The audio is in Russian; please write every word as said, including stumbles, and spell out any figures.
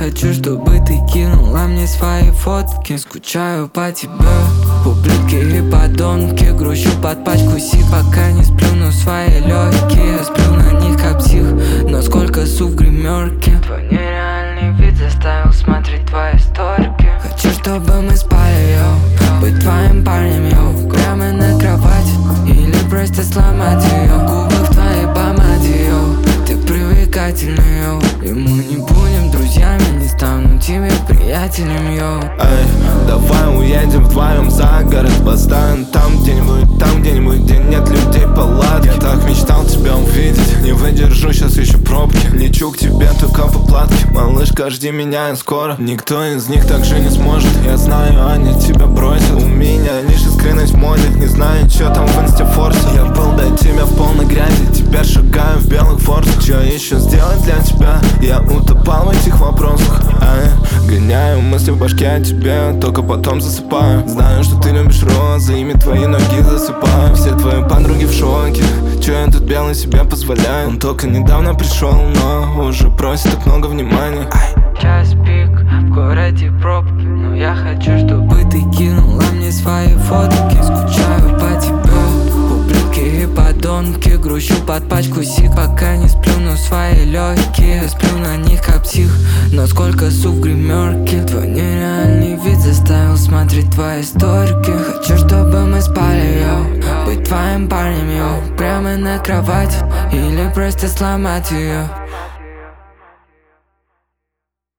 хочу, чтобы ты кинула мне свои фотки. Скучаю по тебе, ублюдки и подонки. Грущу под пачку сик, пока не сплюну свои легкие. Сплю на них как псих, но сколько су в гримерке. Твой нереальный вид заставил смотреть твои сторики. Хочу, чтобы мы спали, йоу, быть твоим парнем, йоу, прямо на кровати, или просто сломать ее. Губы в твоей помаде, йоу, ты привлекательный, йоу, и мы не будем друзьями, не стану тебе приятелем, йоу. Эй, давай уедем вдвоем за город, поставим там где-нибудь, там где-нибудь, где нет людей, палатки. Я так мечтал тебя увидеть, не выдержу, сейчас еще пробки. Лечу к тебе только по платке, малышка, жди меня, я скоро. Никто из них так же не сможет, я знаю, они тебя бросят. У меня лишь искренность в моде, не знаю, что там в инстафорсе. Я был до тебя в полной грязи, теперь шагаю в белых форсах. Что еще сделать для тебя? Я утопал в этих вопросах. Ай, гоняю мысли в башке о тебе, только потом засыпаю. Знаю, что ты любишь розы, ими твои ноги засыпаю. Все твои подруги в шоке, че я тут белый себе позволяю. Он только недавно пришел, но уже просит так много внимания. Час пик, в городе пробки, но я хочу, чтобы ты кинула мне свои фотки. Скучаю по тебе, ублюдки и подонки. Грущу под пачку сик, пока не сплюну свои легкие. Сплю на них как псих, но сколько су в гримерке. Твой нереальный вид заставил смотреть твои сторики. Хочу, чтобы мы спали, йоу, быть твоим парнем, йоу, прямо на кровати, или просто сломать ее.